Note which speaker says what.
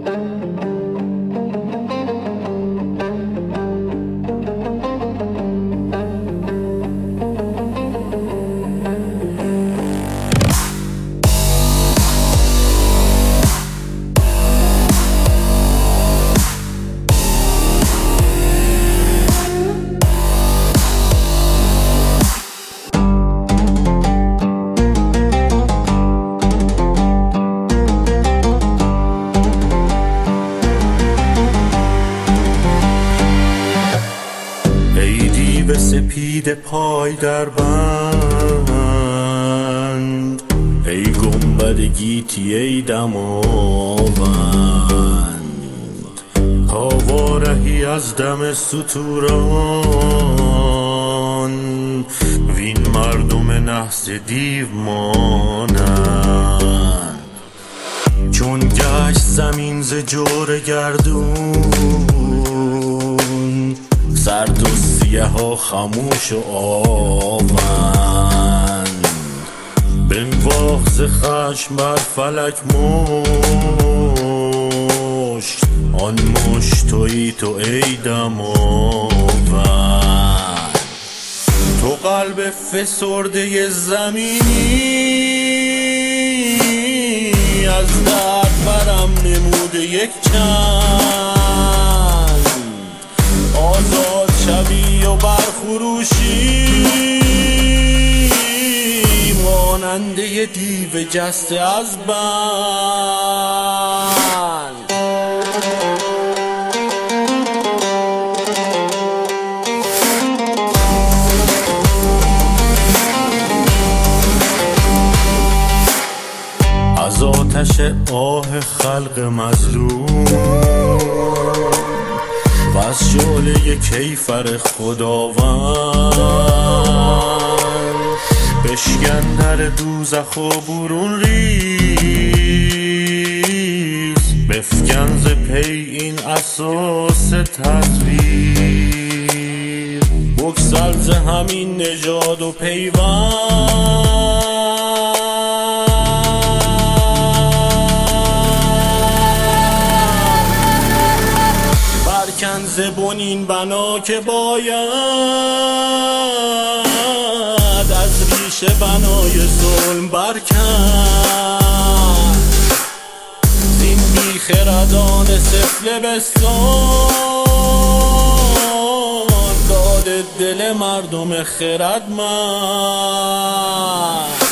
Speaker 1: به سپید پای در بند، ای گنبد گیتی ای دماوند، تا وارهی از دم ستوران، وین مردم نحس دیو مانند. چون گشت زمین ز جور گردون، سرد و سیه ها خموش و آوند، بنواخت ز خشم بر فلک مشت، آن مشت تویی تو ای دماوند. تو قلب فسرده زمینی، از درد برم نموده یک چند، آزاد شوی و برخروشی، ماننده دیو جسته از بند. از آتش آه خلق مظلوم و از شعله کیفر خداوند، بشکن در دوزخ و برون ریز، بفکن ز پی این اساس تدبیر، بگسل ز همین نژاد و پیوند. برکن ز بنین بنا که باید، از ریشه بنای ظلم برکن، زین بیخردان سفله بستان، داد دل مردم خردمند.